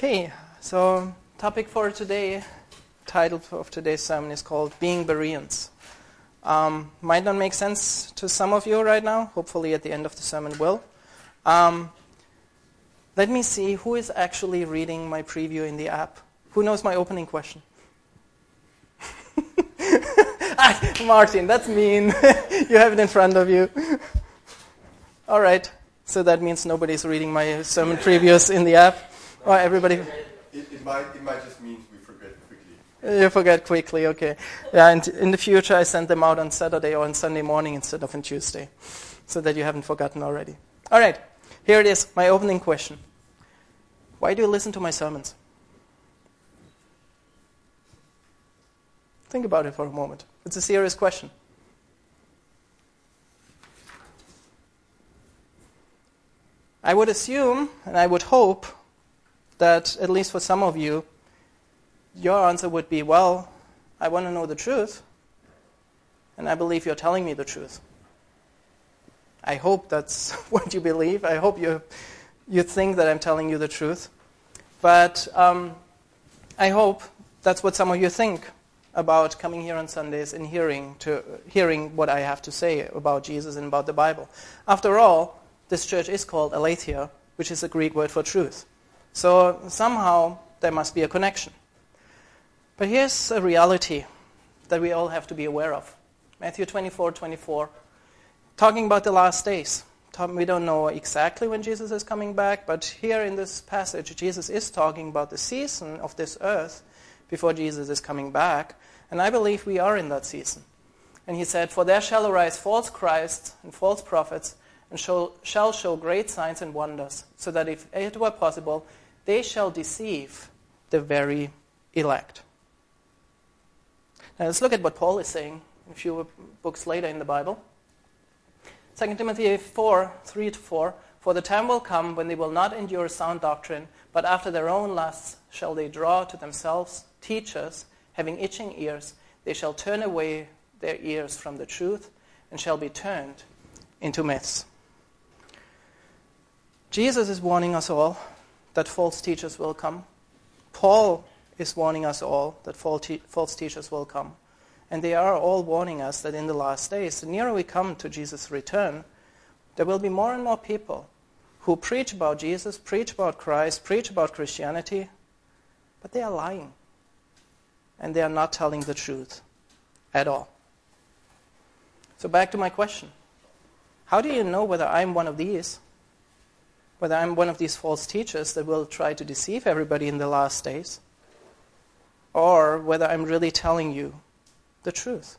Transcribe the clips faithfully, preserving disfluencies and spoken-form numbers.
Okay, so topic for today, title of today's sermon is called Being Bereans. Um, might not make sense to some of you right now. Hopefully at the end of the sermon will. Um, let me see who is actually reading my preview in the app. Who knows my opening question? ah, Martin, that's mean. You have it in front of you. All right, so that means nobody's reading my sermon previews in the app. Or everybody. It, it might it might just mean we forget quickly. You forget quickly, okay. Yeah, and in the future I send them out on Saturday or on Sunday morning instead of on Tuesday, so that you haven't forgotten already. All right, here it is, my opening question. Why do you listen to my sermons? Think about it for a moment. It's a serious question. I would assume, and I would hope, that at least for some of you, your answer would be, well, I want to know the truth, and I believe you're telling me the truth. I hope that's what you believe. I hope you you think that I'm telling you the truth. But um, I hope that's what some of you think about coming here on Sundays and hearing to hearing what I have to say about Jesus and about the Bible. After all, this church is called Aletheia, which is a Greek word for truth. So somehow there must be a connection. But here's a reality that we all have to be aware of. Matthew twenty-four twenty-four, talking about the last days. We don't know exactly when Jesus is coming back, but here in this passage, Jesus is talking about the season of this earth before Jesus is coming back. And I believe we are in that season. And he said, "For there shall arise false Christs and false prophets, and shall, shall show great signs and wonders, so that if it were possible, they shall deceive the very elect." Now let's look at what Paul is saying a few books later in the Bible. Second Timothy four, three to four, "For the time will come when they will not endure sound doctrine, but after their own lusts shall they draw to themselves teachers, having itching ears. They shall turn away their ears from the truth, and shall be turned into myths." Jesus is warning us all that false teachers will come. Paul is warning us all that false teachers will come. And they are all warning us that in the last days, the nearer we come to Jesus' return, there will be more and more people who preach about Jesus, preach about Christ, preach about Christianity, but they are lying. And they are not telling the truth at all. So back to my question. How do you know whether I'm one of these? Whether I'm one of these false teachers that will try to deceive everybody in the last days, or whether I'm really telling you the truth?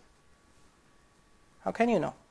How can you know?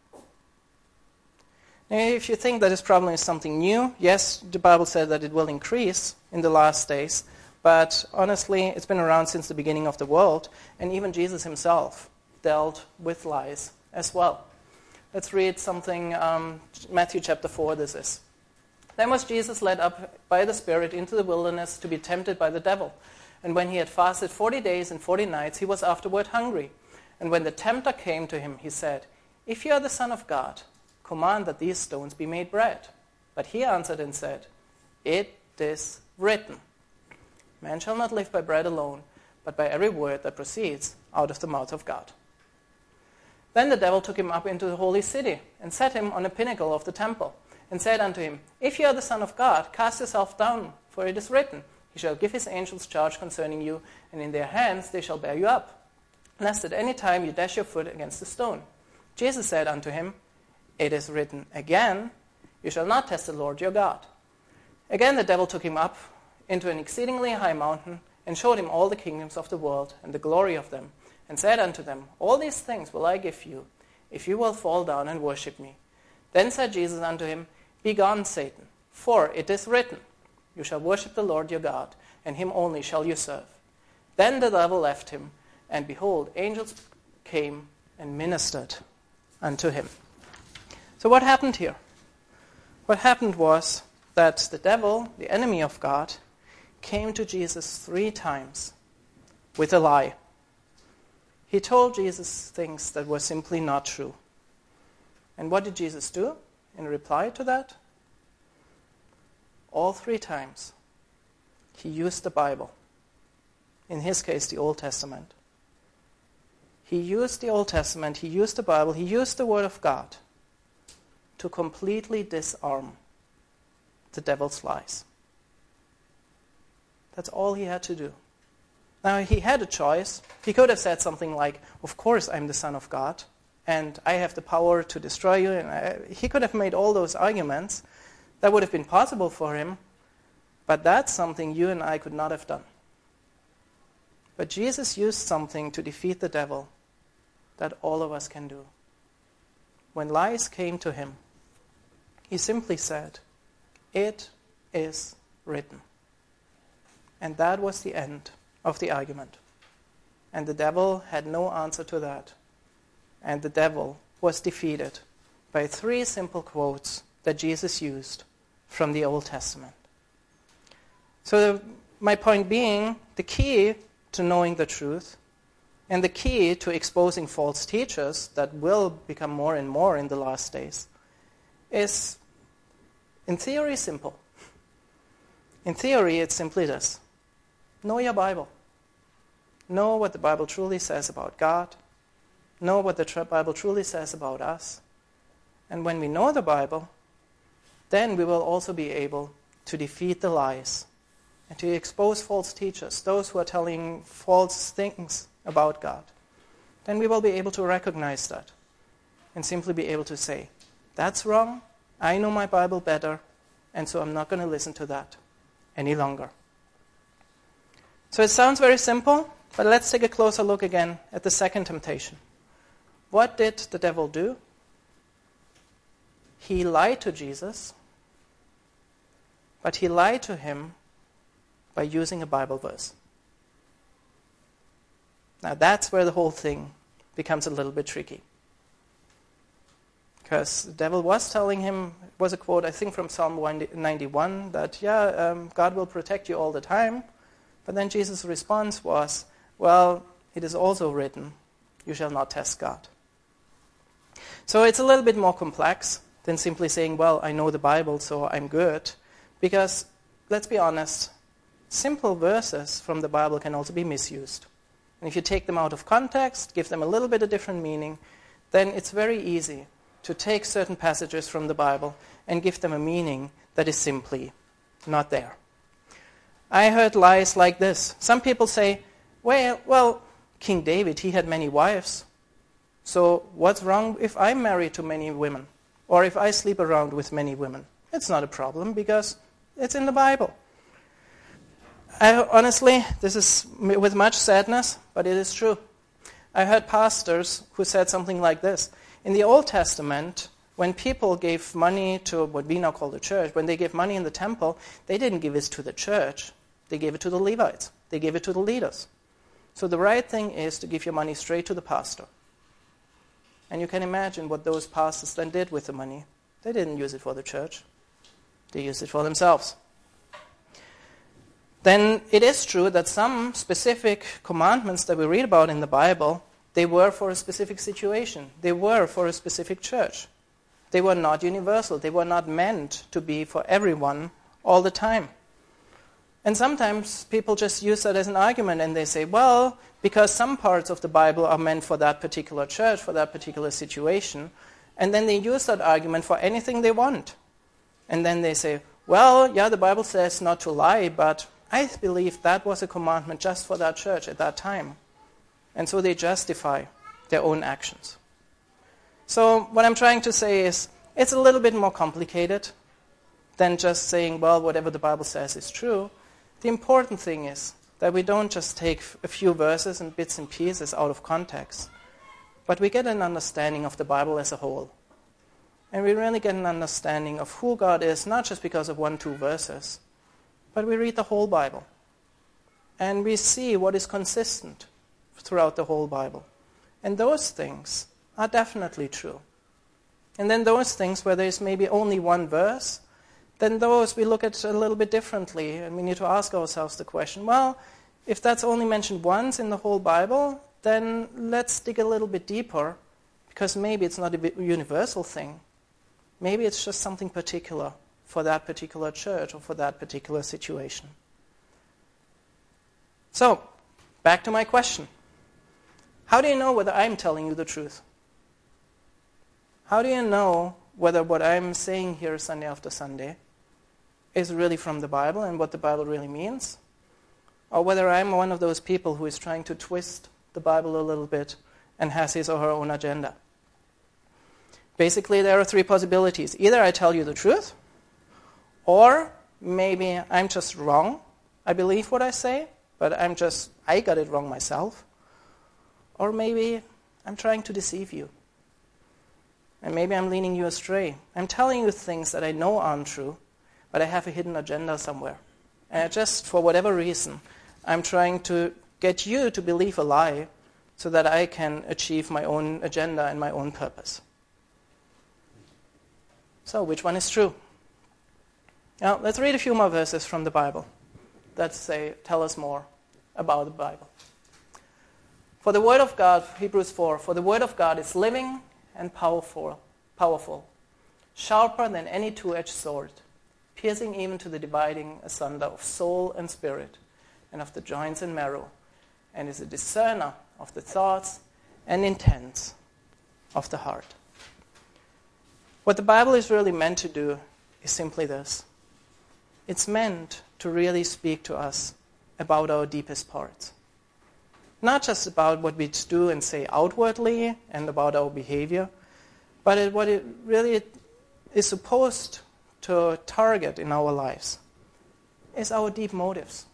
Now, if you think that this problem is something new, yes, the Bible said that it will increase in the last days, but honestly, it's been around since the beginning of the world, and even Jesus himself dealt with lies as well. Let's read something, um, Matthew chapter four, this is. "Then was Jesus led up by the Spirit into the wilderness to be tempted by the devil. And when he had fasted forty days and forty nights, he was afterward hungry. And when the tempter came to him, he said, 'If you are the Son of God, command that these stones be made bread.' But he answered and said, 'It is written, man shall not live by bread alone, but by every word that proceeds out of the mouth of God.' Then the devil took him up into the holy city, and set him on a pinnacle of the temple, and said unto him, 'If you are the Son of God, cast yourself down, for it is written, He shall give his angels charge concerning you, and in their hands they shall bear you up, lest at any time you dash your foot against a stone.' Jesus said unto him, 'It is written again, you shall not test the Lord your God.' Again the devil took him up into an exceedingly high mountain, and showed him all the kingdoms of the world, and the glory of them, and said unto them, 'All these things will I give you, if you will fall down and worship me.' Then said Jesus unto him, 'Begone, Satan, for it is written, You shall worship the Lord your God, and him only shall you serve.' Then the devil left him, and behold, angels came and ministered unto him." So what happened here? What happened was that the devil, the enemy of God, came to Jesus three times with a lie. He told Jesus things that were simply not true. And what did Jesus do in reply to that? All three times, he used the Bible. In his case, the Old Testament. He used the Old Testament, he used the Bible, he used the Word of God to completely disarm the devil's lies. That's all he had to do. Now, he had a choice. He could have said something like, of course I'm the Son of God, and I have the power to destroy you. And I, he could have made all those arguments. That would have been possible for him, but that's something you and I could not have done. But Jesus used something to defeat the devil that all of us can do. When lies came to him, he simply said, "It is written." And that was the end of the argument. And the devil had no answer to that. And the devil was defeated by three simple quotes that Jesus used from the Old Testament. So the, my point being, the key to knowing the truth and the key to exposing false teachers that will become more and more in the last days is, in theory, simple. In theory, it's simply this. Know your Bible. Know what the Bible truly says about God. Know what the tr- Bible truly says about us. And when we know the Bible, then we will also be able to defeat the lies and to expose false teachers, those who are telling false things about God. Then we will be able to recognize that and simply be able to say, that's wrong, I know my Bible better, and so I'm not going to listen to that any longer. So it sounds very simple, but let's take a closer look again at the second temptation. What did the devil do? He lied to Jesus, but he lied to him by using a Bible verse. Now that's where the whole thing becomes a little bit tricky. Because the devil was telling him, it was a quote, I think from Psalm one ninety-one, that, yeah, um, God will protect you all the time. But then Jesus' response was, well, it is also written, you shall not test God. So it's a little bit more complex than simply saying, well, I know the Bible, so I'm good. Because, let's be honest, simple verses from the Bible can also be misused. And if you take them out of context, give them a little bit of different meaning, then it's very easy to take certain passages from the Bible and give them a meaning that is simply not there. I heard lies like this. Some people say, well, well, King David, he had many wives. So what's wrong if I'm married to many women? Or if I sleep around with many women? It's not a problem because it's in the Bible. I, honestly, this is with much sadness, but it is true. I heard pastors who said something like this. In the Old Testament, when people gave money to what we now call the church, when they gave money in the temple, they didn't give it to the church. They gave it to the Levites. They gave it to the leaders. So the right thing is to give your money straight to the pastor. And you can imagine what those pastors then did with the money. They didn't use it for the church. They used it for themselves. Then it is true that some specific commandments that we read about in the Bible, they were for a specific situation. They were for a specific church. They were not universal. They were not meant to be for everyone all the time. And sometimes people just use that as an argument and they say, well, because some parts of the Bible are meant for that particular church, for that particular situation, and then they use that argument for anything they want. And then they say, well, yeah, the Bible says not to lie, but I believe that was a commandment just for that church at that time. And so they justify their own actions. So what I'm trying to say is, it's a little bit more complicated than just saying, well, whatever the Bible says is true. The important thing is that we don't just take a few verses and bits and pieces out of context, but we get an understanding of the Bible as a whole. And we really get an understanding of who God is, not just because of one, two verses, but we read the whole Bible. And we see what is consistent throughout the whole Bible. And those things are definitely true. And then those things where there's maybe only one verse, then those we look at a little bit differently. And we need to ask ourselves the question, well, if that's only mentioned once in the whole Bible, then let's dig a little bit deeper, because maybe it's not a universal thing. Maybe it's just something particular for that particular church or for that particular situation. So, back to my question. How do you know whether I'm telling you the truth? How do you know whether what I'm saying here Sunday after Sunday is really from the Bible and what the Bible really means? Or whether I'm one of those people who is trying to twist the Bible a little bit and has his or her own agenda? Basically, there are three possibilities. Either I tell you the truth, or maybe I'm just wrong. I believe what I say, but I'm just, I got it wrong myself. Or maybe I'm trying to deceive you. And maybe I'm leading you astray. I'm telling you things that I know aren't true, but I have a hidden agenda somewhere. And just for whatever reason, I'm trying to get you to believe a lie so that I can achieve my own agenda and my own purpose. So, which one is true? Now, let's read a few more verses from the Bible that say, tell us more about the Bible. For the word of God, Hebrews four, for the word of God is living and powerful, powerful, sharper than any two-edged sword, piercing even to the dividing asunder of soul and spirit, and of the joints and marrow, and is a discerner of the thoughts and intents of the heart. What the Bible is really meant to do is simply this. It's meant to really speak to us about our deepest parts. Not just about what we do and say outwardly and about our behavior, but it, what it really is supposed to target in our lives is our deep motives,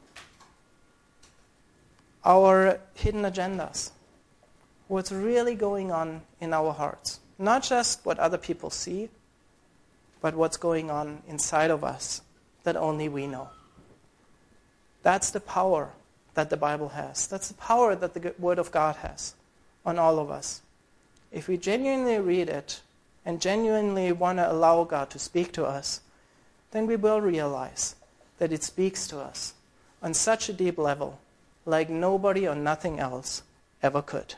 our hidden agendas, what's really going on in our hearts. Not just what other people see, but what's going on inside of us that only we know. That's the power that the Bible has. That's the power that the Word of God has on all of us. If we genuinely read it and genuinely want to allow God to speak to us, then we will realize that it speaks to us on such a deep level like nobody or nothing else ever could.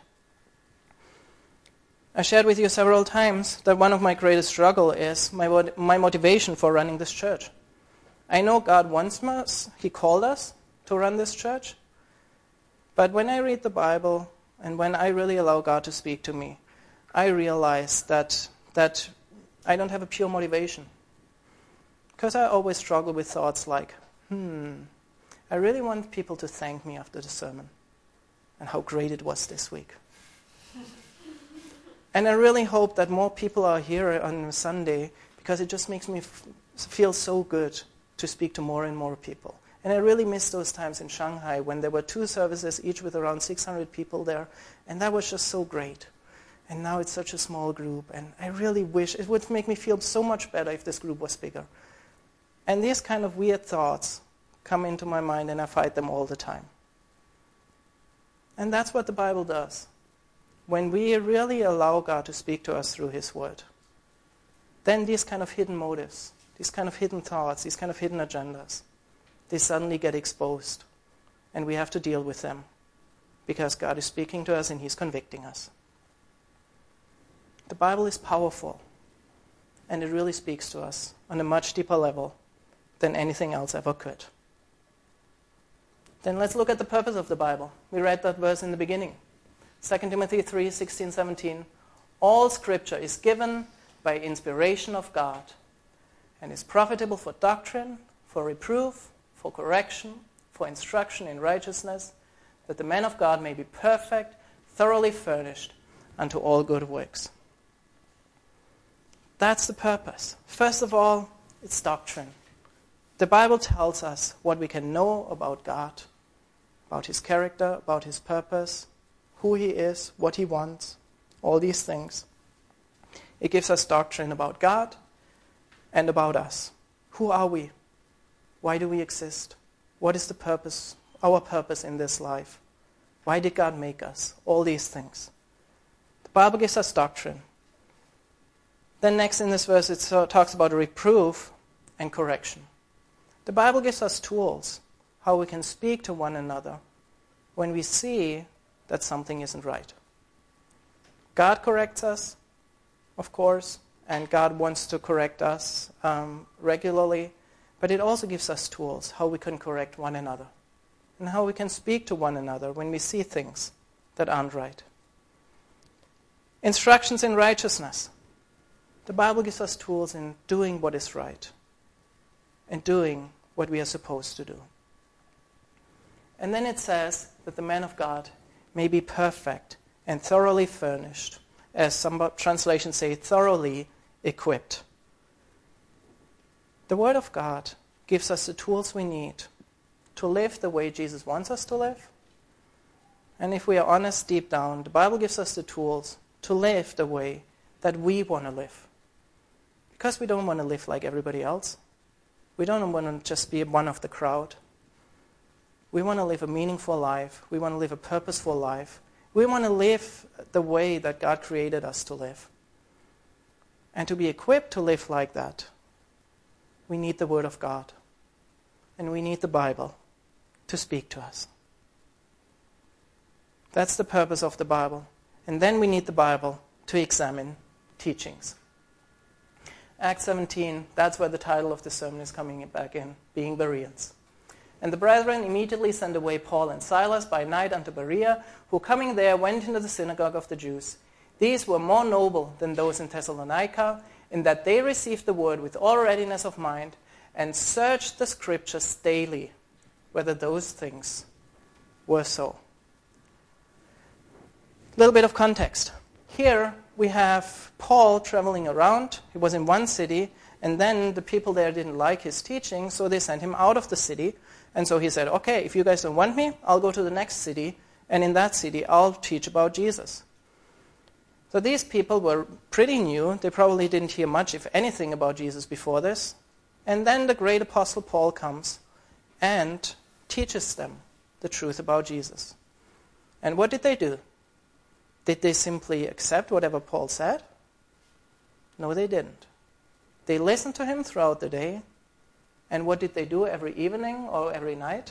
I shared with you several times that one of my greatest struggles is my, my motivation for running this church. I know God wants us, He called us to run this church, but when I read the Bible and when I really allow God to speak to me, I realize that, that I don't have a pure motivation. Because I always struggle with thoughts like, hmm, I really want people to thank me after the sermon and how great it was this week. And I really hope that more people are here on Sunday because it just makes me f- feel so good to speak to more and more people. And I really miss those times in Shanghai when there were two services, each with around six hundred people there, and that was just so great. And now it's such a small group, and I really wish, it would make me feel so much better if this group was bigger. And these kind of weird thoughts come into my mind, and I fight them all the time. And that's what the Bible does. When we really allow God to speak to us through His Word, then these kind of hidden motives, these kind of hidden thoughts, these kind of hidden agendas, they suddenly get exposed. And we have to deal with them because God is speaking to us and He's convicting us. The Bible is powerful, and it really speaks to us on a much deeper level than anything else ever could. Then let's look at the purpose of the Bible. We read that verse in the beginning. Second Timothy three, sixteen, seventeen. All Scripture is given by inspiration of God and is profitable for doctrine, for reproof, for correction, for instruction in righteousness, that the man of God may be perfect, thoroughly furnished unto all good works. That's the purpose. First of all, it's doctrine. The Bible tells us what we can know about God, about His character, about His purpose, who He is, what He wants, all these things. It gives us doctrine about God and about us. Who are we? Why do we exist? What is the purpose, our purpose in this life? Why did God make us? All these things. The Bible gives us doctrine. Then next in this verse it talks about reproof and correction. The Bible gives us tools how we can speak to one another when we see that something isn't right. God corrects us, of course, and God wants to correct us um, regularly, but it also gives us tools how we can correct one another. and how we can speak to one another when we see things that aren't right. Instructions in righteousness. The Bible gives us tools in doing what is right and doing what we are supposed to do. And then it says that the man of God may be perfect and thoroughly furnished, as some translations say, thoroughly equipped. The Word of God gives us the tools we need to live the way Jesus wants us to live. And if we are honest deep down, the Bible gives us the tools to live the way that we want to live. Because we don't want to live like everybody else. We don't want to just be one of the crowd. We want to live a meaningful life. We want to live a purposeful life. We want to live the way that God created us to live. And to be equipped to live like that, we need the Word of God. And we need the Bible to speak to us. That's the purpose of the Bible. And then we need the Bible to examine teachings. Acts seventeen, that's where the title of the sermon is coming back in, being Bereans. And the brethren immediately sent away Paul and Silas by night unto Berea, who coming there went into the synagogue of the Jews. These were more noble than those in Thessalonica, in that they received the word with all readiness of mind, and searched the scriptures daily, whether those things were so. A little bit of context. Here we have Paul traveling around. He was in one city, and then the people there didn't like his teaching, so they sent him out of the city. And so he said, okay, if you guys don't want me, I'll go to the next city, and in that city I'll teach about Jesus. So these people were pretty new. They probably didn't hear much, if anything, about Jesus before this. And then the great apostle Paul comes and teaches them the truth about Jesus. And what did they do? Did they simply accept whatever Paul said? No, they didn't. They listened to him throughout the day. And what did they do every evening or every night?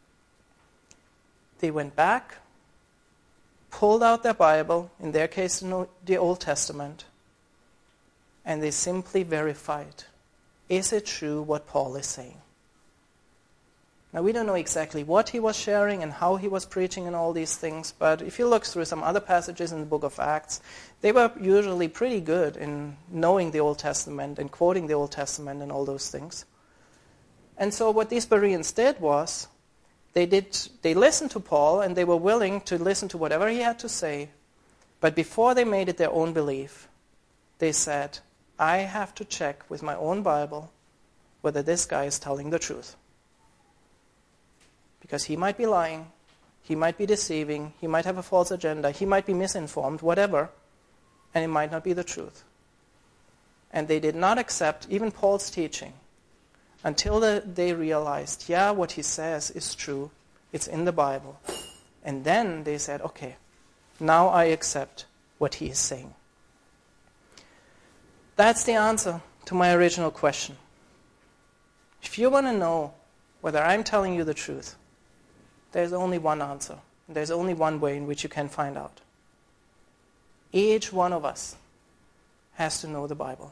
They went back, pulled out their Bible, in their case the Old Testament, and they simply verified, is it true what Paul is saying? Now, we don't know exactly what he was sharing and how he was preaching and all these things, but if you look through some other passages in the book of Acts, they were usually pretty good in knowing the Old Testament and quoting the Old Testament and all those things. And so what these Bereans did was, they did they listened to Paul and they were willing to listen to whatever he had to say, but before they made it their own belief, they said, I have to check with my own Bible whether this guy is telling the truth. Because he might be lying, he might be deceiving, he might have a false agenda, he might be misinformed, whatever, and it might not be the truth. And they did not accept even Paul's teaching until the, they realized, yeah, what he says is true, it's in the Bible. And then they said, okay, now I accept what he is saying. That's the answer to my original question. If you want to know whether I'm telling you the truth, there's only one answer. There's only one way in which you can find out. Each one of us has to know the Bible.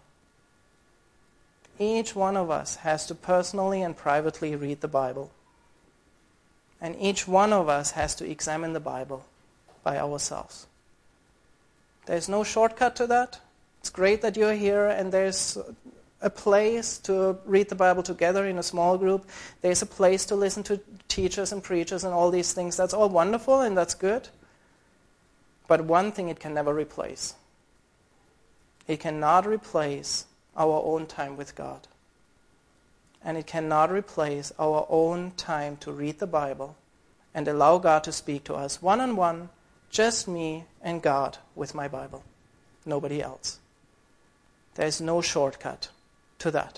Each one of us has to personally and privately read the Bible. And each one of us has to examine the Bible by ourselves. There's no shortcut to that. It's great that you're here and there's a place to read the Bible together in a small group. There's a place to listen to teachers and preachers and all these things. That's all wonderful and that's good. But one thing it can never replace. It cannot replace our own time with God. And it cannot replace our own time to read the Bible and allow God to speak to us one-on-one, just me and God with my Bible. Nobody else. There's no shortcut to that.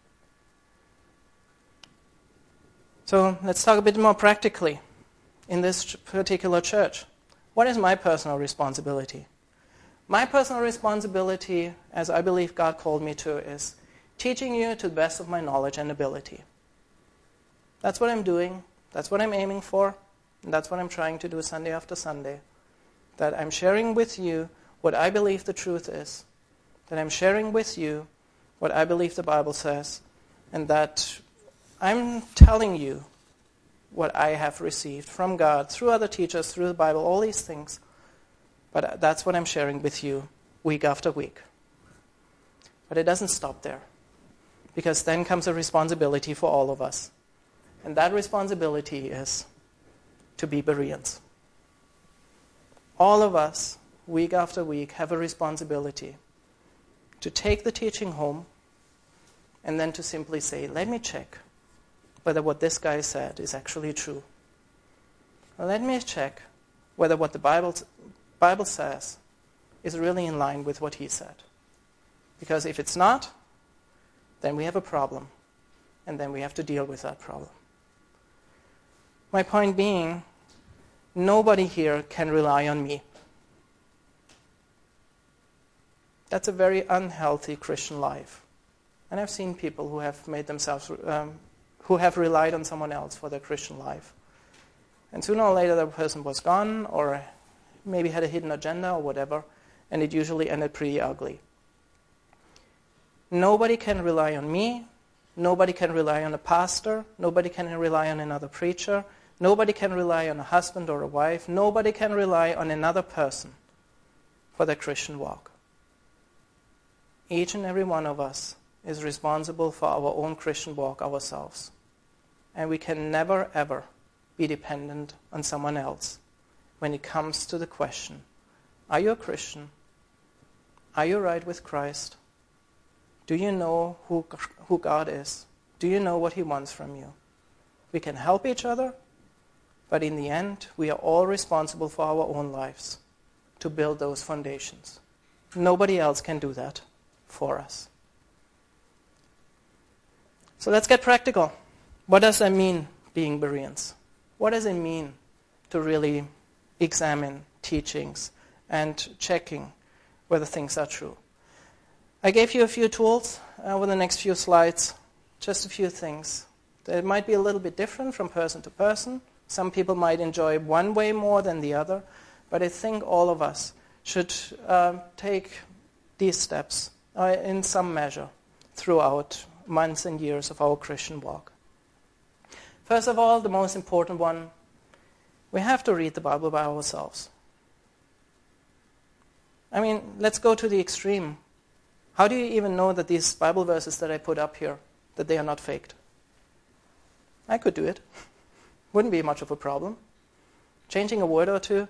So let's talk a bit more practically in this particular church. What is my personal responsibility? My personal responsibility, as I believe God called me to, is teaching you to the best of my knowledge and ability. That's what I'm doing. That's what I'm aiming for. And that's what I'm trying to do Sunday after Sunday. That I'm sharing with you what I believe the truth is. That I'm sharing with you what I believe the Bible says. And that I'm telling you what I have received from God, through other teachers, through the Bible, all these things. But that's what I'm sharing with you week after week. But it doesn't stop there, because then comes a responsibility for all of us. And that responsibility is to be Bereans. All of us, week after week, have a responsibility to take the teaching home and then to simply say, let me check whether what this guy said is actually true. Let me check whether what the Bible, Bible says is really in line with what he said. Because if it's not, then we have a problem, and then we have to deal with that problem. My point being, nobody here can rely on me. That's a very unhealthy Christian life. And I've seen people who have made themselves, um, who have relied on someone else for their Christian life. And sooner or later, that person was gone, or maybe had a hidden agenda or whatever, and it usually ended pretty ugly. Nobody can rely on me. Nobody can rely on a pastor. Nobody can rely on another preacher. Nobody can rely on a husband or a wife. Nobody can rely on another person for their Christian walk. Each and every one of us is responsible for our own Christian walk ourselves. And we can never, ever be dependent on someone else when it comes to the question, are you a Christian? Are you right with Christ? Do you know who, who God is? Do you know what he wants from you? We can help each other, but in the end, we are all responsible for our own lives to build those foundations. Nobody else can do that for us. So let's get practical. What does that mean, being Bereans? What does it mean to really examine teachings and checking whether things are true? I gave you a few tools uh, over the next few slides, just a few things. They might be a little bit different from person to person. Some people might enjoy one way more than the other, but I think all of us should uh, take these steps uh, in some measure throughout months and years of our Christian walk. First of all, the most important one, we have to read the Bible by ourselves. I mean, let's go to the extreme. How do you even know that these Bible verses that I put up here, that they are not faked? I could do it. Wouldn't be much of a problem. Changing a word or two.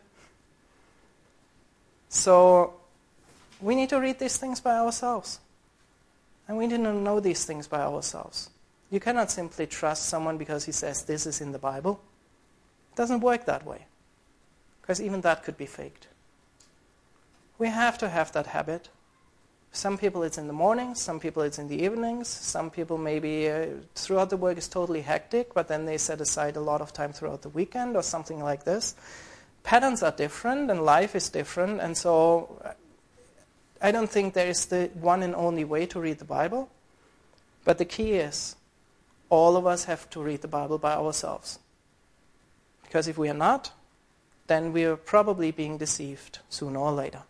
So we need to read these things by ourselves. And we need to know these things by ourselves. You cannot simply trust someone because he says this is in the Bible. It doesn't work that way. Because even that could be faked. We have to have that habit. Some people it's in the mornings, some people it's in the evenings, some people maybe uh, throughout the work is totally hectic, but then they set aside a lot of time throughout the weekend or something like this. Patterns are different and life is different, and so I don't think there is the one and only way to read the Bible, but the key is all of us have to read the Bible by ourselves. Because if we are not, then we are probably being deceived sooner or later.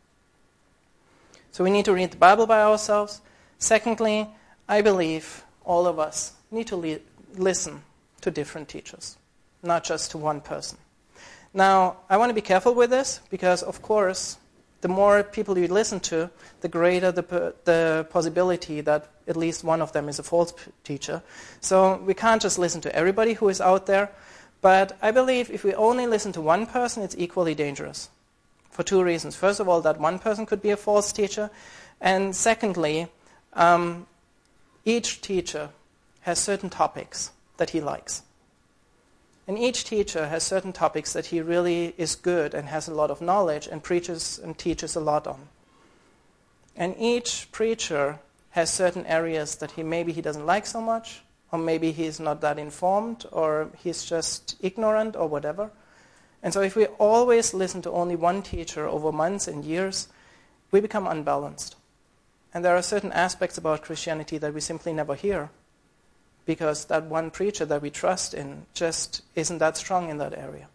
So we need to read the Bible by ourselves. Secondly, I believe all of us need to li- listen to different teachers, not just to one person. Now, I want to be careful with this because, of course, the more people you listen to, the greater the, the possibility that at least one of them is a false p- teacher. So we can't just listen to everybody who is out there. But I believe if we only listen to one person, it's equally dangerous. For two reasons. First of all, that one person could be a false teacher. And secondly, um, each teacher has certain topics that he likes. And each teacher has certain topics that he really is good and has a lot of knowledge and preaches and teaches a lot on. And each preacher has certain areas that he maybe he doesn't like so much, or maybe he's not that informed, or he's just ignorant or whatever. And so if we always listen to only one teacher over months and years, we become unbalanced. And there are certain aspects about Christianity that we simply never hear because that one preacher that we trust in just isn't that strong in that area.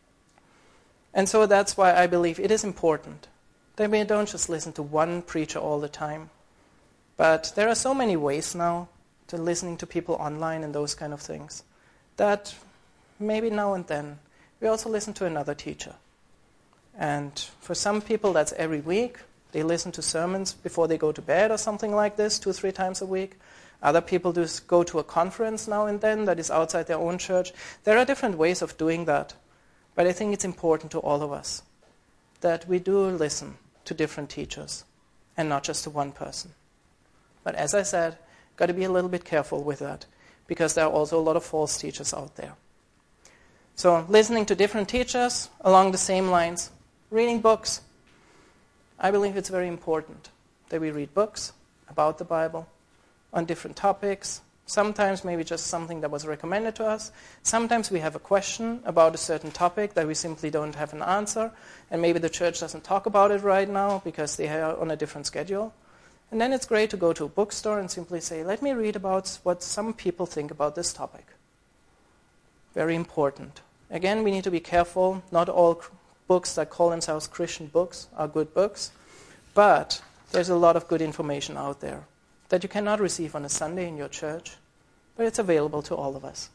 And so that's why I believe it is important that we don't just listen to one preacher all the time. But there are so many ways now to listening to people online and those kind of things that maybe now and then, we also listen to another teacher. And for some people, that's every week. They listen to sermons before they go to bed or something like this, two, three times a week. Other people do go to a conference now and then that is outside their own church. There are different ways of doing that. But I think it's important to all of us that we do listen to different teachers and not just to one person. But as I said, got to be a little bit careful with that because there are also a lot of false teachers out there. So listening to different teachers along the same lines, reading books. I believe it's very important that we read books about the Bible on different topics. Sometimes maybe just something that was recommended to us. Sometimes we have a question about a certain topic that we simply don't have an answer, and maybe the church doesn't talk about it right now because they are on a different schedule. And then it's great to go to a bookstore and simply say, let me read about what some people think about this topic. Very important. Again, we need to be careful. Not all books that call themselves Christian books are good books, but there's a lot of good information out there that you cannot receive on a Sunday in your church, but it's available to all of us.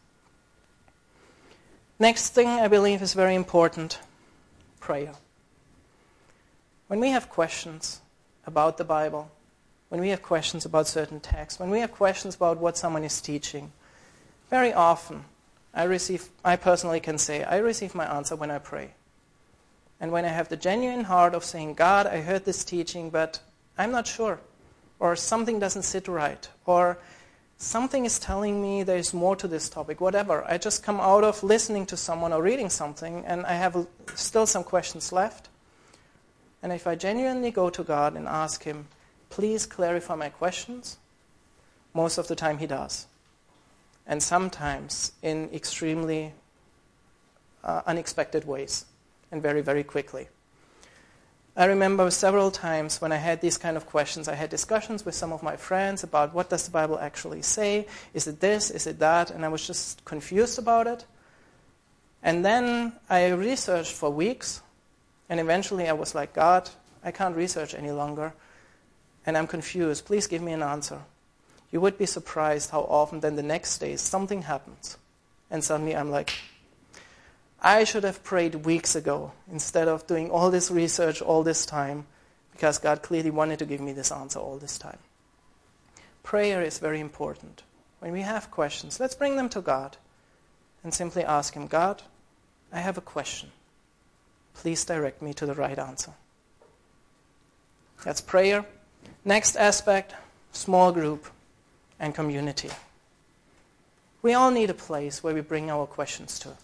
Next thing I believe is very important, prayer. When we have questions about the Bible, when we have questions about certain texts, when we have questions about what someone is teaching, very often I receive, I personally can say, I receive my answer when I pray. And when I have the genuine heart of saying, God, I heard this teaching, but I'm not sure. Or something doesn't sit right. Or something is telling me there's more to this topic. Whatever. I just come out of listening to someone or reading something, and I have still some questions left. And if I genuinely go to God and ask Him, please clarify my questions, most of the time He does. And sometimes in extremely uh, unexpected ways, and very, very quickly. I remember several times when I had these kind of questions, I had discussions with some of my friends about what does the Bible actually say? Is it this? Is it that? And I was just confused about it. And then I researched for weeks, and eventually I was like, God, I can't research any longer, and I'm confused. Please give me an answer. You would be surprised how often then the next day something happens, and suddenly I'm like, I should have prayed weeks ago instead of doing all this research all this time because God clearly wanted to give me this answer all this time. Prayer is very important. When we have questions, let's bring them to God and simply ask Him, God, I have a question. Please direct me to the right answer. That's prayer. Next aspect, small group and community. We all need a place where we bring our questions to.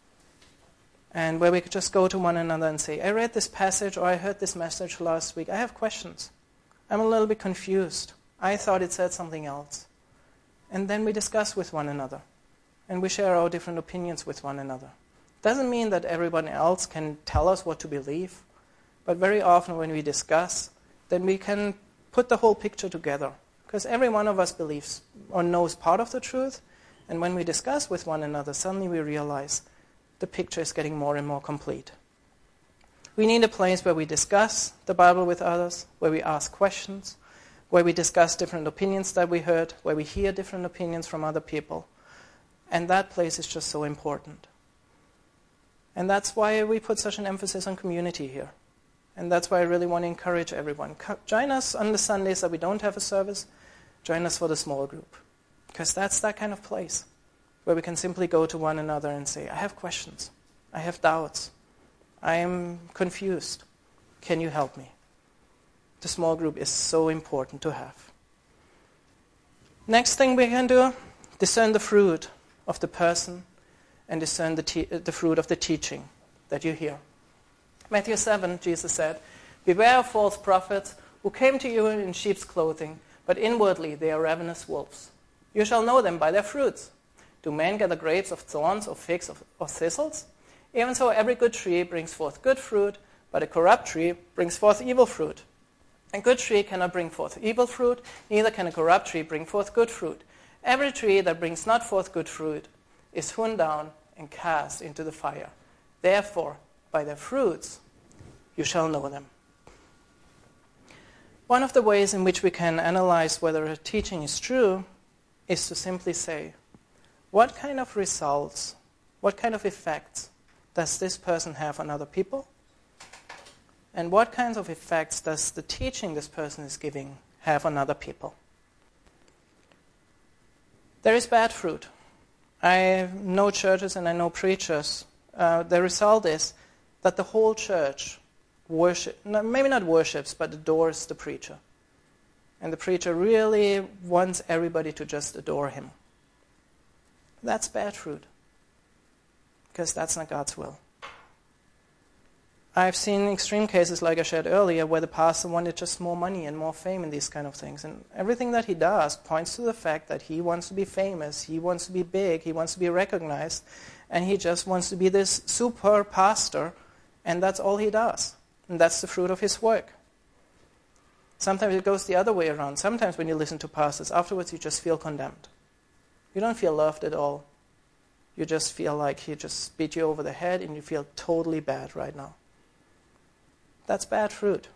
And where we could just go to one another and say, I read this passage or I heard this message last week. I have questions. I'm a little bit confused. I thought it said something else. And then we discuss with one another. And we share our different opinions with one another. Doesn't mean that everyone else can tell us what to believe. But very often when we discuss, then we can put the whole picture together. Because every one of us believes or knows part of the truth. And when we discuss with one another, suddenly we realize the picture is getting more and more complete. We need a place where we discuss the Bible with others, where we ask questions, where we discuss different opinions that we heard, where we hear different opinions from other people. And that place is just so important. And that's why we put such an emphasis on community here. And that's why I really want to encourage everyone. Co- join us on the Sundays that we don't have a service. Join us for the small group. Because that's that kind of place where we can simply go to one another and say, I have questions. I have doubts. I am confused. Can you help me? The small group is so important to have. Next thing we can do, discern the fruit of the person and discern the, te- the fruit of the teaching that you hear. Matthew seven, Jesus said, beware of false prophets who came to you in sheep's clothing, but inwardly they are ravenous wolves. You shall know them by their fruits. Do men gather grapes of thorns or figs of, or thistles? Even so, every good tree brings forth good fruit, but a corrupt tree brings forth evil fruit. A good tree cannot bring forth evil fruit, neither can a corrupt tree bring forth good fruit. Every tree that brings not forth good fruit is hewn down and cast into the fire. Therefore, by their fruits you shall know them. One of the ways in which we can analyze whether a teaching is true is to simply say, what kind of results What kind of effects does this person have on other people? And what kinds of effects does the teaching this person is giving have on other people? There is bad fruit. I know churches and I know preachers. Uh, the result is that the whole church worship, no, maybe not worships, but adores the preacher. And the preacher really wants everybody to just adore him. That's bad fruit, because that's not God's will. I've seen extreme cases, like I shared earlier, where the pastor wanted just more money and more fame and these kind of things. And everything that he does points to the fact that he wants to be famous, he wants to be big, he wants to be recognized, and he just wants to be this super pastor, and that's all he does. And that's the fruit of his work. Sometimes it goes the other way around. Sometimes when you listen to pastors, afterwards you just feel condemned. You don't feel loved at all. You just feel like he just beat you over the head and you feel totally bad right now. That's bad fruit.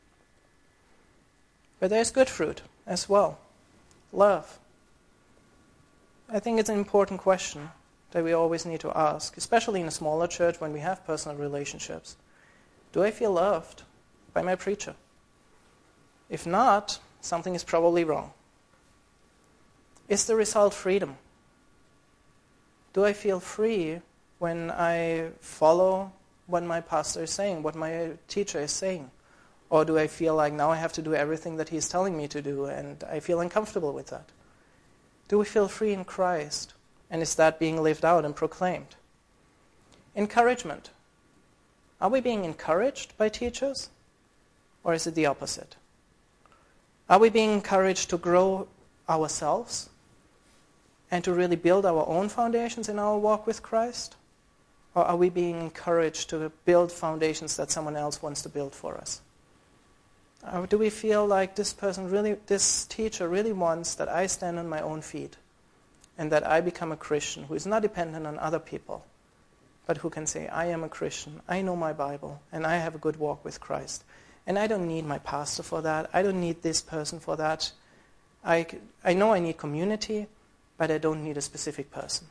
But there's good fruit as well. Love. I think it's an important question that we always need to ask, especially in a smaller church when we have personal relationships. Do I feel loved by my preacher? If not, something is probably wrong. Is the result freedom? Do I feel free when I follow what my pastor is saying, what my teacher is saying? Or do I feel like now I have to do everything that he's telling me to do, and I feel uncomfortable with that? Do we feel free in Christ? And is that being lived out and proclaimed? Encouragement. Are we being encouraged by teachers? Or is it the opposite? Are we being encouraged to grow ourselves and to really build our own foundations in our walk with Christ? Or are we being encouraged to build foundations that someone else wants to build for us? Or do we feel like this person really, this teacher really wants that I stand on my own feet and that I become a Christian who is not dependent on other people, but who can say, I am a Christian, I know my Bible, and I have a good walk with Christ. And I don't need my pastor for that. I don't need this person for that. I, I know I need community, but I don't need a specific person.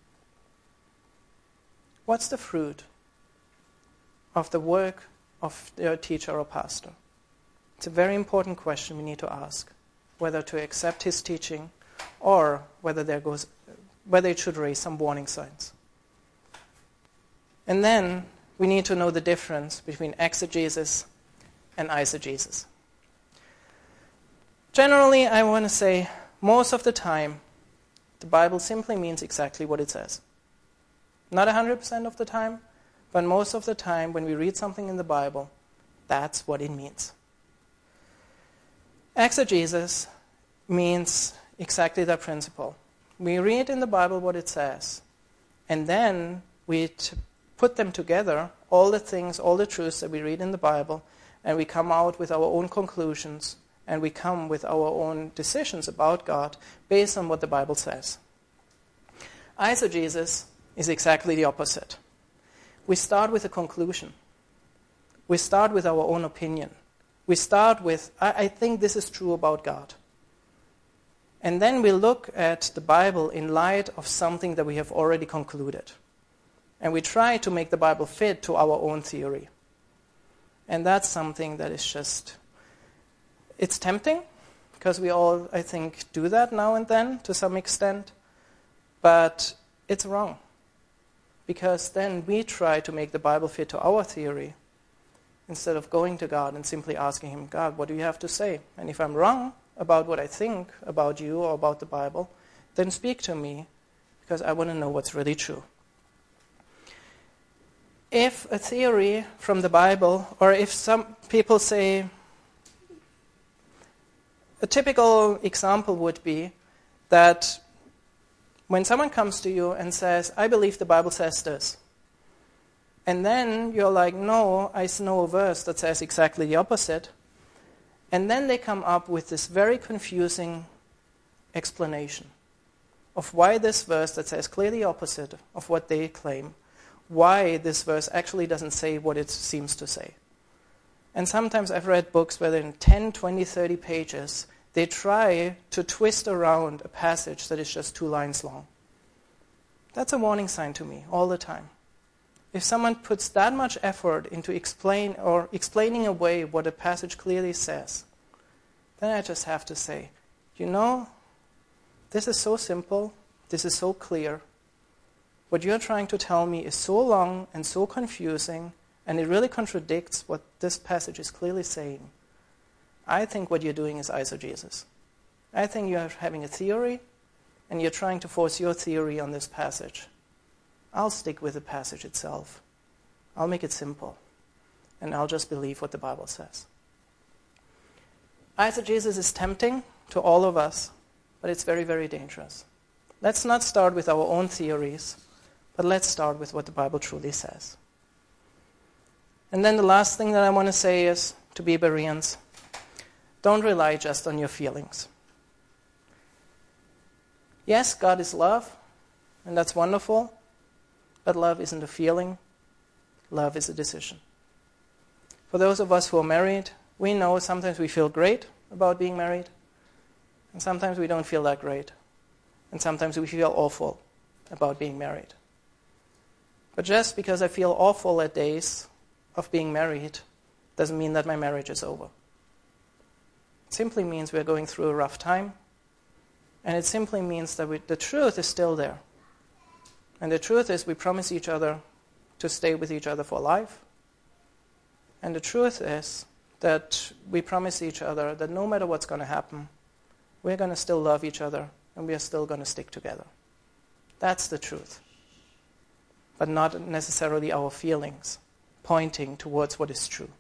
What's the fruit of the work of your teacher or pastor? It's a very important question we need to ask, whether to accept his teaching or whether there goes, whether it should raise some warning signs. And then we need to know the difference between exegesis and eisegesis. Generally, I want to say most of the time, the Bible simply means exactly what it says. Not one hundred percent of the time, but most of the time when we read something in the Bible, that's what it means. Exegesis means exactly that principle. We read in the Bible what it says, and then we t- put them together, all the things, all the truths that we read in the Bible, and we come out with our own conclusions, and we come with our own decisions about God based on what the Bible says. Eisegesis is exactly the opposite. We start with a conclusion. We start with our own opinion. We start with, I, I think this is true about God. And then we look at the Bible in light of something that we have already concluded. And we try to make the Bible fit to our own theory. And that's something that is just, it's tempting, because we all, I think, do that now and then to some extent. But it's wrong. Because then we try to make the Bible fit to our theory instead of going to God and simply asking him, God, what do you have to say? And if I'm wrong about what I think about you or about the Bible, then speak to me, because I want to know what's really true. If a theory from the Bible, or if some people say, a typical example would be that when someone comes to you and says, I believe the Bible says this, and then you're like, no, I know a verse that says exactly the opposite, and then they come up with this very confusing explanation of why this verse that says clearly opposite of what they claim, why this verse actually doesn't say what it seems to say. And sometimes I've read books where in ten, twenty, thirty pages, they try to twist around a passage that is just two lines long. That's a warning sign to me all the time. If someone puts that much effort into explain or explaining away what a passage clearly says, then I just have to say, you know, this is so simple, this is so clear. What you're trying to tell me is so long and so confusing, and it really contradicts what this passage is clearly saying. I think what you're doing is eisegesis. I think you're having a theory, and you're trying to force your theory on this passage. I'll stick with the passage itself. I'll make it simple, and I'll just believe what the Bible says. Eisegesis is tempting to all of us, but it's very, very dangerous. Let's not start with our own theories, but let's start with what the Bible truly says. And then the last thing that I want to say is, to be Bereans, don't rely just on your feelings. Yes, God is love, and that's wonderful, but love isn't a feeling. Love is a decision. For those of us who are married, we know sometimes we feel great about being married, and sometimes we don't feel that great, and sometimes we feel awful about being married. But just because I feel awful at days of being married doesn't mean that my marriage is over. It simply means we're going through a rough time, and it simply means that we, the truth is still there. And the truth is we promise each other to stay with each other for life. And the truth is that we promise each other that no matter what's going to happen, we're going to still love each other and we are still going to stick together. That's the truth. But not necessarily our feelings pointing towards what is true.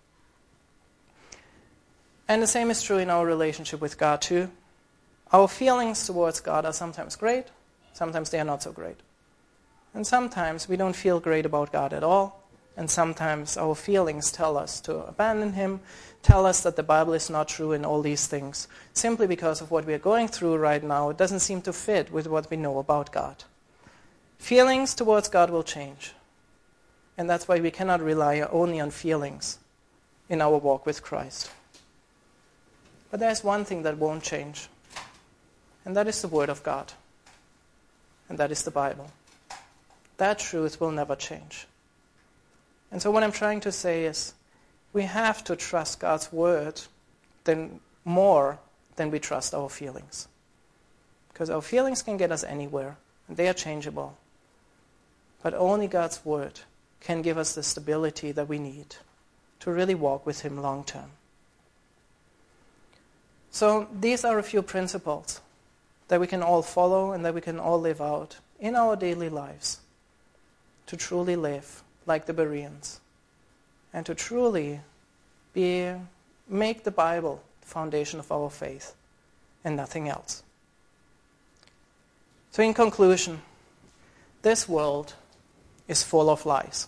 And the same is true in our relationship with God too. Our feelings towards God are sometimes great, sometimes they are not so great. And sometimes we don't feel great about God at all, and sometimes our feelings tell us to abandon Him, tell us that the Bible is not true and all these things, simply because of what we are going through right now. It doesn't seem to fit with what we know about God. Feelings towards God will change, and that's why we cannot rely only on feelings in our walk with Christ. But there's one thing that won't change, and that is the Word of God, and that is the Bible. That truth will never change. And so what I'm trying to say is, we have to trust God's Word then more than we trust our feelings. Because our feelings can get us anywhere, and they are changeable. But only God's Word can give us the stability that we need to really walk with Him long term. So these are a few principles that we can all follow and that we can all live out in our daily lives to truly live like the Bereans and to truly be make the Bible the foundation of our faith and nothing else. So in conclusion, this world is full of lies.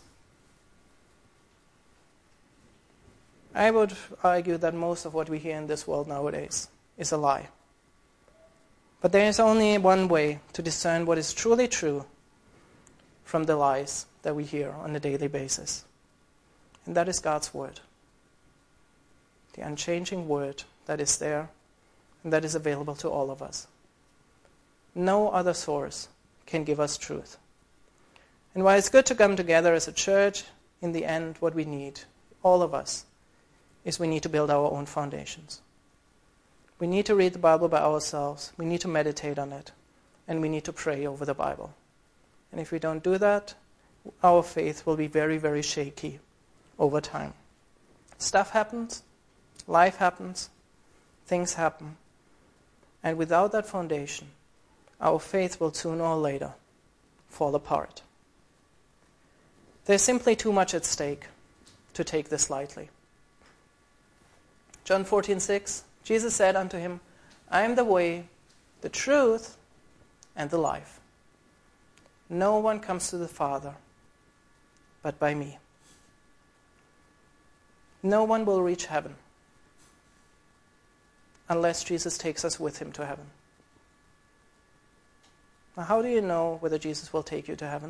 I would argue that most of what we hear in this world nowadays is a lie. But there is only one way to discern what is truly true from the lies that we hear on a daily basis. And that is God's Word. The unchanging Word that is there and that is available to all of us. No other source can give us truth. And while it's good to come together as a church, in the end what we need, all of us, is we need to build our own foundations. We need to read the Bible by ourselves. We need to meditate on it. And we need to pray over the Bible. And if we don't do that, our faith will be very, very shaky over time. Stuff happens. Life happens. Things happen. And without that foundation, our faith will sooner or later fall apart. There's simply too much at stake to take this lightly. John fourteen six, Jesus said unto him, I am the way, the truth, and the life. No one comes to the Father but by me. No one will reach heaven unless Jesus takes us with him to heaven. Now, how do you know whether Jesus will take you to heaven?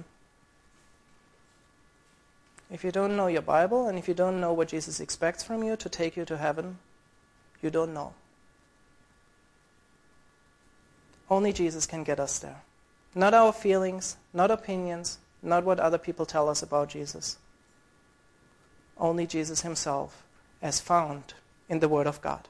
If you don't know your Bible, and if you don't know what Jesus expects from you to take you to heaven, you don't know. Only Jesus can get us there. Not our feelings, not opinions, not what other people tell us about Jesus. Only Jesus himself as found in the Word of God.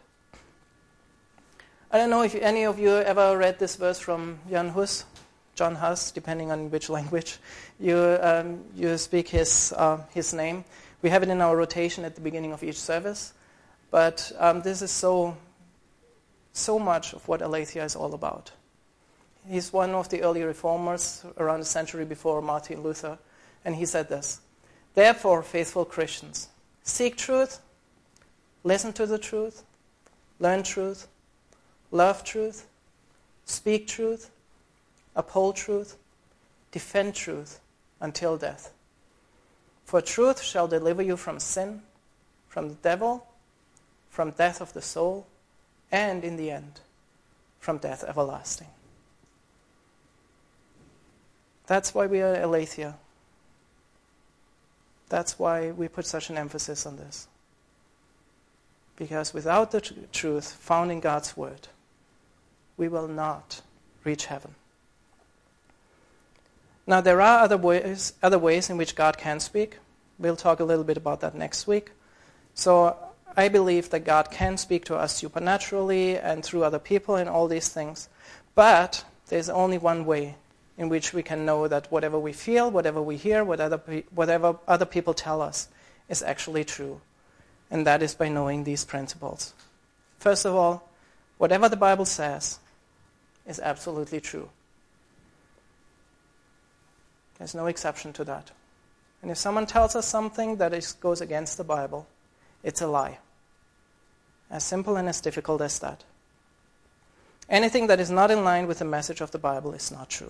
I don't know if any of you ever read this verse from Jan Hus, John Huss, depending on which language you um, you speak his uh, his name. We have it in our rotation at the beginning of each service. But um, this is so, so much of what Aletheia is all about. He's one of the early reformers around a century before Martin Luther, and he said this: "Therefore, faithful Christians, seek truth, listen to the truth, learn truth, love truth, speak truth, uphold truth, defend truth until death. For truth shall deliver you from sin, from the devil, from death of the soul, and in the end, from death everlasting." That's why we are Aletheia. That's why we put such an emphasis on this. Because without the tr- truth found in God's Word, we will not reach heaven. Now, there are other ways, other ways in which God can speak. We'll talk a little bit about that next week. So I believe that God can speak to us supernaturally and through other people and all these things. But there's only one way in which we can know that whatever we feel, whatever we hear, whatever, whatever other people tell us is actually true. And that is by knowing these principles. First of all, whatever the Bible says is absolutely true. There's no exception to that. And if someone tells us something that is, goes against the Bible, it's a lie. As simple and as difficult as that. Anything that is not in line with the message of the Bible is not true.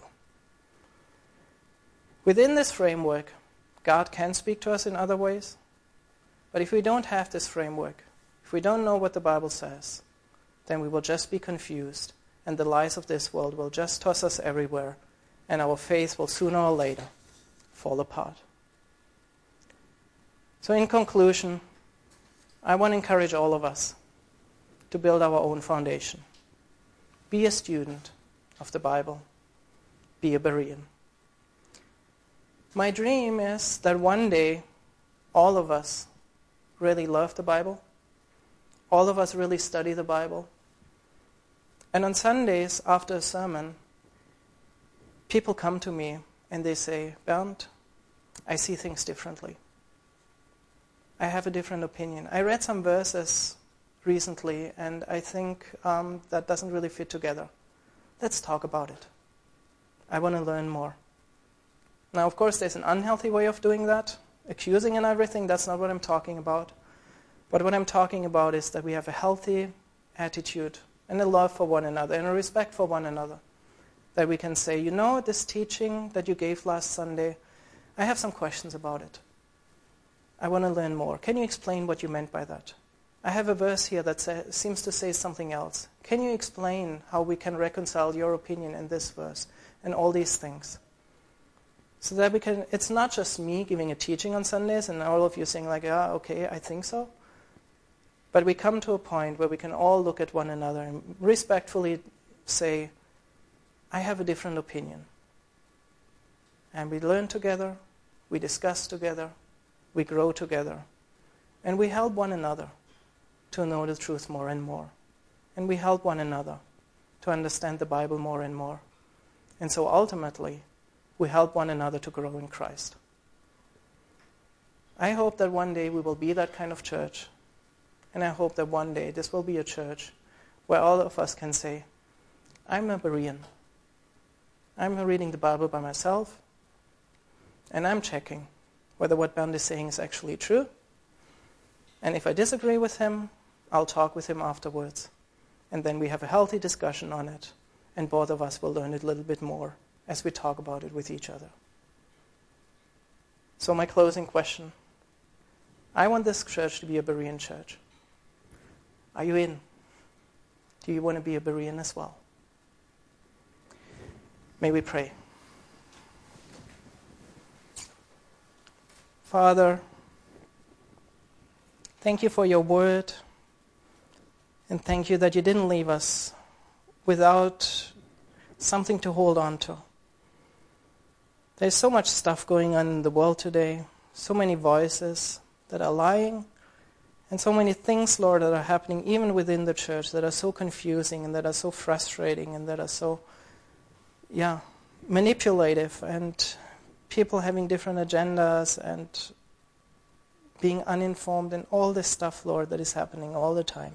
Within this framework, God can speak to us in other ways. But if we don't have this framework, if we don't know what the Bible says, then we will just be confused, and the lies of this world will just toss us everywhere, and our faith will sooner or later fall apart. So in conclusion, I want to encourage all of us to build our own foundation. Be a student of the Bible. Be a Berean. My dream is that one day all of us really love the Bible. All of us really study the Bible. And on Sundays after a sermon, people come to me and they say, "Bernd, I see things differently. I have a different opinion. I read some verses recently and I think um, that doesn't really fit together. Let's talk about it. I want to learn more." Now, of course, there's an unhealthy way of doing that, accusing and everything. That's not what I'm talking about. But what I'm talking about is that we have a healthy attitude and a love for one another and a respect for one another. That we can say, you know, this teaching that you gave last Sunday, I have some questions about it. I want to learn more. Can you explain what you meant by that? I have a verse here that say, seems to say something else. Can you explain how we can reconcile your opinion in this verse and all these things? So that we can, it's not just me giving a teaching on Sundays and all of you saying like, yeah, okay, I think so. But we come to a point where we can all look at one another and respectfully say, I have a different opinion. And we learn together, we discuss together, we grow together, and we help one another to know the truth more and more. And we help one another to understand the Bible more and more. And so ultimately, we help one another to grow in Christ. I hope that one day we will be that kind of church. And I hope that one day this will be a church where all of us can say, I'm a Berean. I'm reading the Bible by myself, and I'm checking whether what Bernd is saying is actually true. And if I disagree with him, I'll talk with him afterwards. And then we have a healthy discussion on it, and both of us will learn it a little bit more as we talk about it with each other. So my closing question. I want this church to be a Berean church. Are you in? Do you want to be a Berean as well? May we pray. Father, thank you for your word, and thank you that you didn't leave us without something to hold on to. There's so much stuff going on in the world today, so many voices that are lying, and so many things, Lord, that are happening even within the church that are so confusing and that are so frustrating and that are so, yeah, manipulative, and people having different agendas and being uninformed and all this stuff, Lord, that is happening all the time.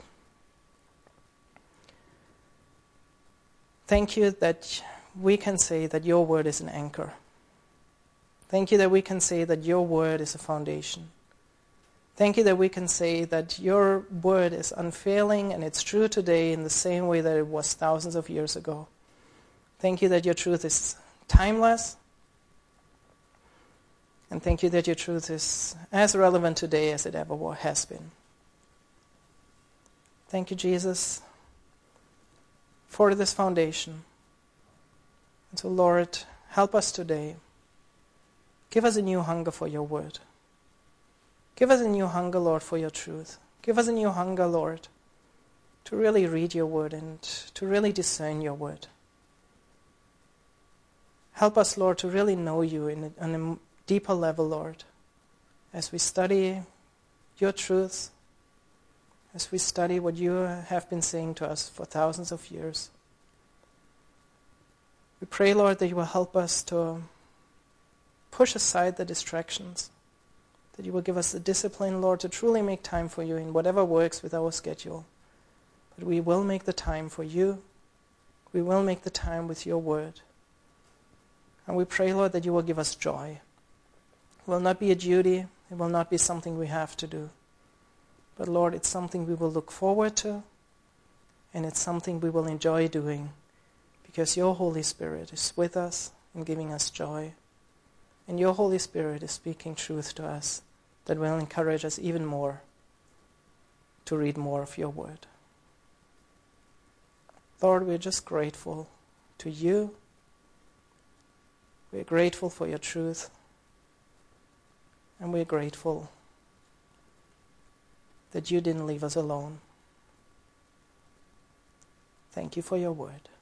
Thank you that we can say that your word is an anchor. Thank you that we can say that your word is a foundation. Thank you that we can say that your word is unfailing and it's true today in the same way that it was thousands of years ago. Thank you that your truth is timeless. And thank you that your truth is as relevant today as it ever has been. Thank you, Jesus, for this foundation. And so, Lord, help us today. Give us a new hunger for your word. Give us a new hunger, Lord, for your truth. Give us a new hunger, Lord, to really read your word and to really discern your word. Help us, Lord, to really know you in a, on a deeper level, Lord, as we study your truths, as we study what you have been saying to us for thousands of years. We pray, Lord, that you will help us to push aside the distractions, that you will give us the discipline, Lord, to truly make time for you in whatever works with our schedule. But we will make the time for you. We will make the time with your word. And we pray, Lord, that you will give us joy. It will not be a duty. It will not be something we have to do. But, Lord, it's something we will look forward to, and it's something we will enjoy doing because your Holy Spirit is with us and giving us joy. And your Holy Spirit is speaking truth to us that will encourage us even more to read more of your word. Lord, we're just grateful to you. We're grateful for your truth. And we're grateful that you didn't leave us alone. Thank you for your word.